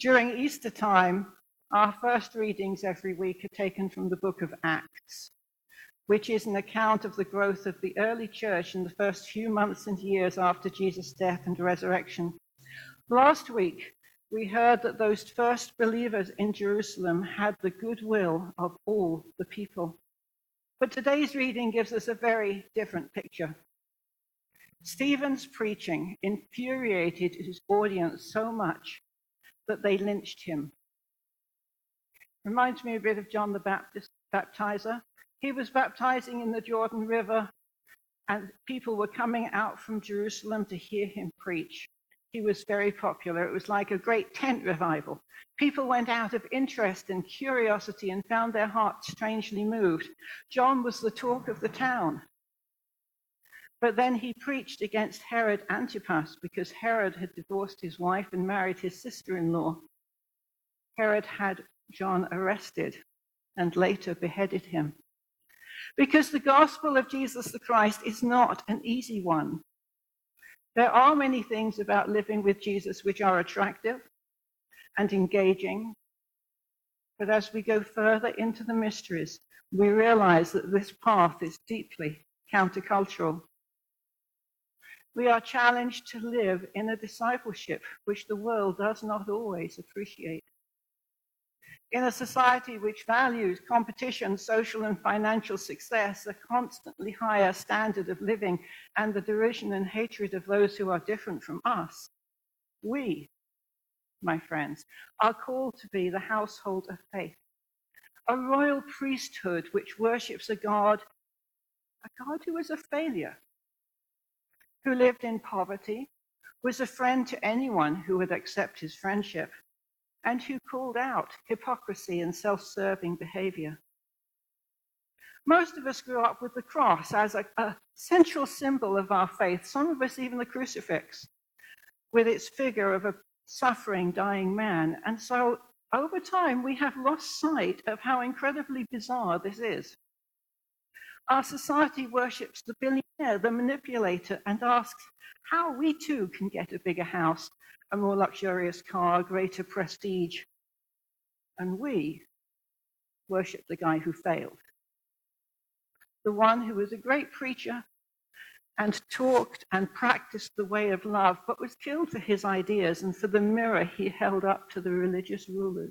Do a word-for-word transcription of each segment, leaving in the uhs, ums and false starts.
During Easter time, our first readings every week are taken from the book of Acts, which is an account of the growth of the early church in the first few months and years after Jesus' death and resurrection. Last week, we heard that those first believers in Jerusalem had the goodwill of all the people. But today's reading gives us a very different picture. Stephen's preaching infuriated his audience so much that they lynched him. Reminds me a bit of John the Baptist, baptizer. He was baptizing in the Jordan River, and people were coming out from Jerusalem to hear him preach. He was very popular. It was like a great tent revival. People went out of interest and curiosity and found their hearts strangely moved. John was the talk of the town. But then he preached against Herod Antipas because Herod had divorced his wife and married his sister-in-law. Herod had John arrested and later beheaded him. Because the gospel of Jesus the Christ is not an easy one. There are many things about living with Jesus which are attractive and engaging. But as we go further into the mysteries, we realize that this path is deeply countercultural. We are challenged to live in a discipleship which the world does not always appreciate. In a society which values competition, social and financial success, a constantly higher standard of living, and the derision and hatred of those who are different from us, we, my friends, are called to be the household of faith, a royal priesthood which worships a God, a God who is a failure, who lived in poverty, was a friend to anyone who would accept his friendship, and who called out hypocrisy and self-serving behavior. Most of us grew up with the cross as a, a central symbol of our faith, some of us even the crucifix, with its figure of a suffering, dying man. And so over time, we have lost sight of how incredibly bizarre this is. Our society worships the billionaire, the manipulator, and asks how we too can get a bigger house, a more luxurious car, greater prestige. And we worship the guy who failed. The one who was a great preacher and talked and practiced the way of love, but was killed for his ideas and for the mirror he held up to the religious rulers.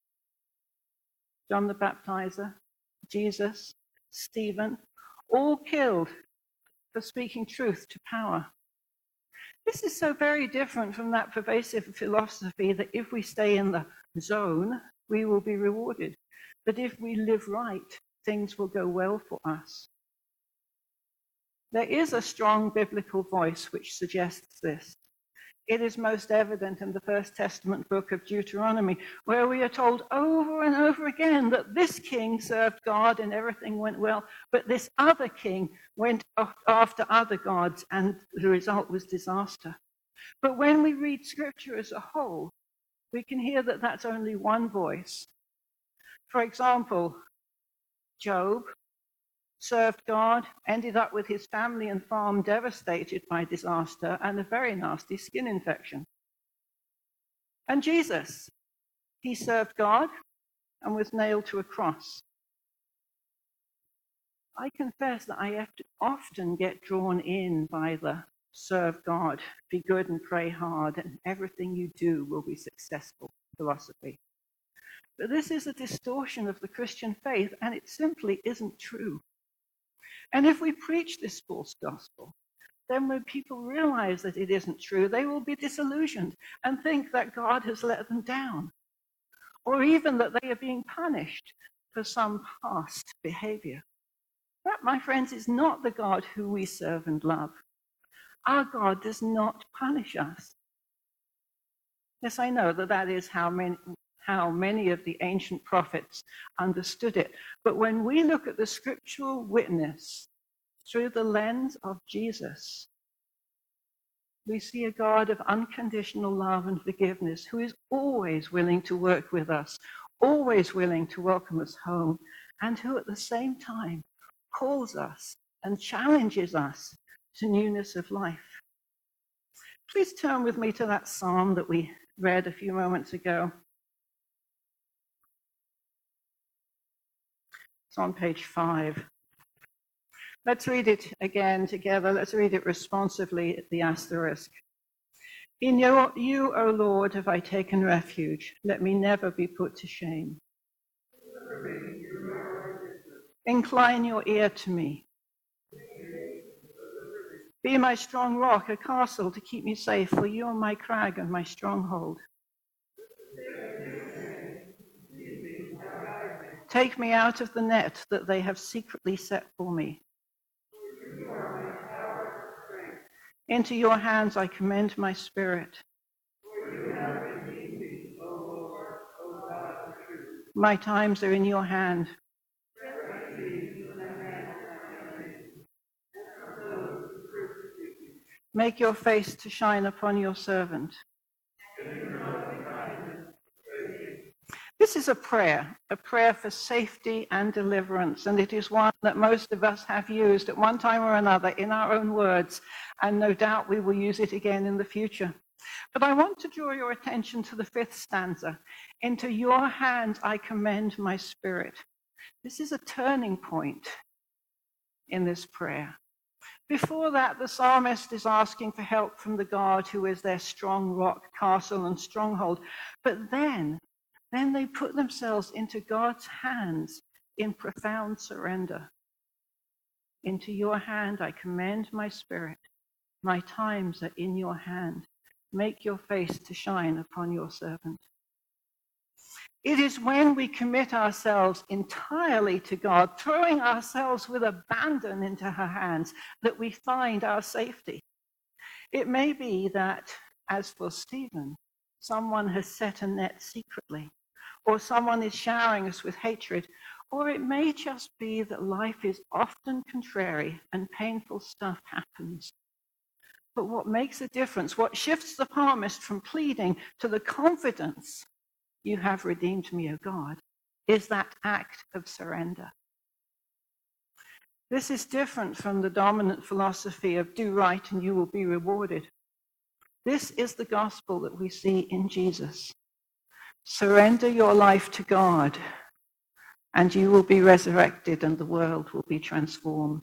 John the Baptizer, Jesus, Stephen, all killed for speaking truth to power. This is so very different from that pervasive philosophy that if we stay in the zone, we will be rewarded. That if we live right, things will go well for us. There is a strong biblical voice which suggests this. It is most evident in the First Testament book of Deuteronomy, where we are told over and over again that this king served God and everything went well, but this other king went after other gods and the result was disaster. But when we read Scripture as a whole, we can hear that that's only one voice. For example, Job served God, ended up with his family and farm devastated by disaster and a very nasty skin infection. And Jesus, he served God and was nailed to a cross. I confess that I have to often get drawn in by the serve God, be good and pray hard, and everything you do will be successful philosophy. But this is a distortion of the Christian faith, and it simply isn't true. And if we preach this false gospel, then when people realize that it isn't true, they will be disillusioned and think that God has let them down, or even that they are being punished for some past behavior. That, my friends, is not the God who we serve and love. Our God does not punish us. Yes, I know that that is how many, how many of the ancient prophets understood it. But when we look at the scriptural witness through the lens of Jesus, we see a God of unconditional love and forgiveness who is always willing to work with us, always willing to welcome us home, and who at the same time calls us and challenges us to newness of life. Please turn with me to that psalm that we read a few moments ago. It's on page five. Let's read it again together. Let's read it responsively at the asterisk. In your, you, O Lord, have I taken refuge. Let me never be put to shame. Incline your ear to me. Be my strong rock, a castle to keep me safe, for you are my crag and my stronghold. Take me out of the net that they have secretly set for me. Into your hands I commend my spirit. My times are in your hand. Make your face to shine upon your servant. This is a prayer, a prayer for safety and deliverance, and it is one that most of us have used at one time or another in our own words, and no doubt we will use it again in the future. But I want to draw your attention to the fifth stanza. Into your hands I commend my spirit. This is a turning point in this prayer. Before that, the psalmist is asking for help from the God who is their strong rock, castle, and stronghold. But then, then they put themselves into God's hands in profound surrender. Into your hand I commend my spirit. My times are in your hand. Make your face to shine upon your servant. It is when we commit ourselves entirely to God, throwing ourselves with abandon into her hands, that we find our safety. It may be that, as for Stephen, someone has set a net secretly, or someone is showering us with hatred, or it may just be that life is often contrary and painful stuff happens. But what makes a difference, what shifts the psalmist from pleading to the confidence, you have redeemed me, O God, is that act of surrender. This is different from the dominant philosophy of do right and you will be rewarded. This is the gospel that we see in Jesus. Surrender your life to God and you will be resurrected and the world will be transformed.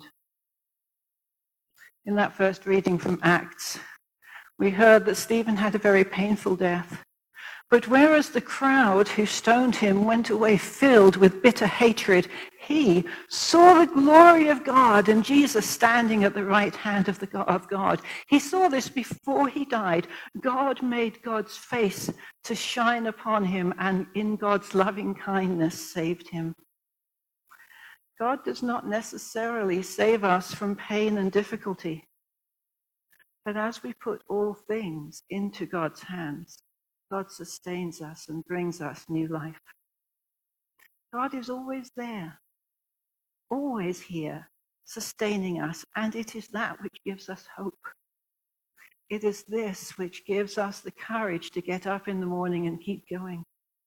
In that first reading from Acts, we heard that Stephen had a very painful death. But whereas the crowd who stoned him went away filled with bitter hatred, he saw the glory of God and Jesus standing at the right hand of, the, of God. He saw this before he died. God made God's face to shine upon him and in God's loving kindness saved him. God does not necessarily save us from pain and difficulty. But as we put all things into God's hands, God sustains us and brings us new life. God is always there, always here, sustaining us, and it is that which gives us hope. It is this which gives us the courage to get up in the morning and keep going.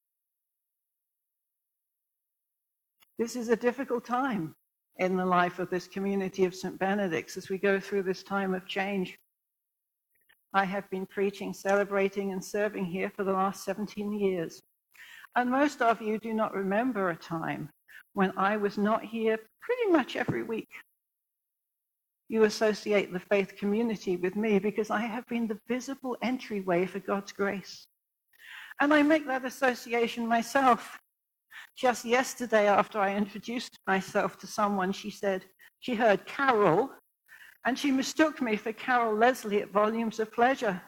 This is a difficult time in the life of this community of Saint Benedict's as we go through this time of change. I have been preaching, celebrating, and serving here for the last seventeen years. And most of you do not remember a time when I was not here pretty much every week. You associate the faith community with me because I have been the visible entryway for God's grace. And I make that association myself. Just yesterday, after I introduced myself to someone, she said she heard Carol, and she mistook me for Carol Leslie at Volumes of Pleasure.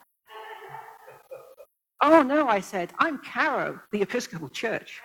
Oh, no, I said, I'm Caro, the Episcopal Church.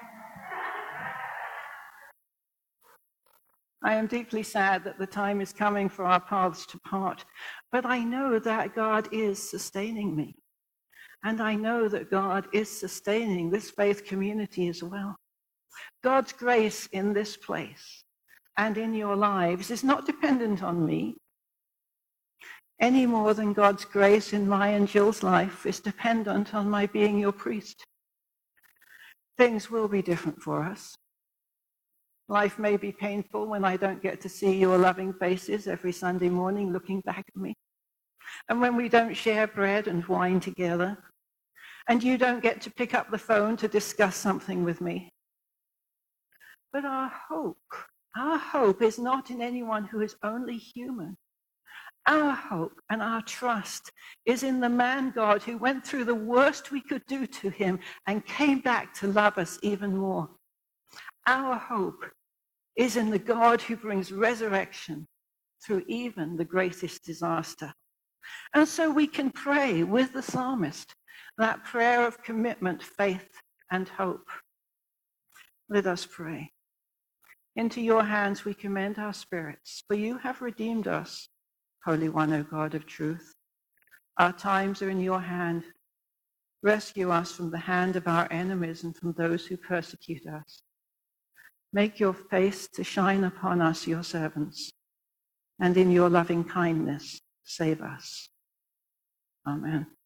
I am deeply sad that the time is coming for our paths to part, but I know that God is sustaining me. And I know that God is sustaining this faith community as well. God's grace in this place and in your lives is not dependent on me, any more than God's grace in my and Jill's life is dependent on my being your priest. Things will be different for us. Life may be painful when I don't get to see your loving faces every Sunday morning looking back at me, and when we don't share bread and wine together, and you don't get to pick up the phone to discuss something with me. But our hope, our hope is not in anyone who is only human. Our hope and our trust is in the man God who went through the worst we could do to him and came back to love us even more. Our hope is in the God who brings resurrection through even the greatest disaster. And so we can pray with the psalmist that prayer of commitment, faith, and hope. Let us pray. Into your hands we commend our spirits, for you have redeemed us, Holy One, O God of truth. Our times are in your hand. Rescue us from the hand of our enemies and from those who persecute us. Make your face to shine upon us, your servants, and in your loving kindness save us. Amen.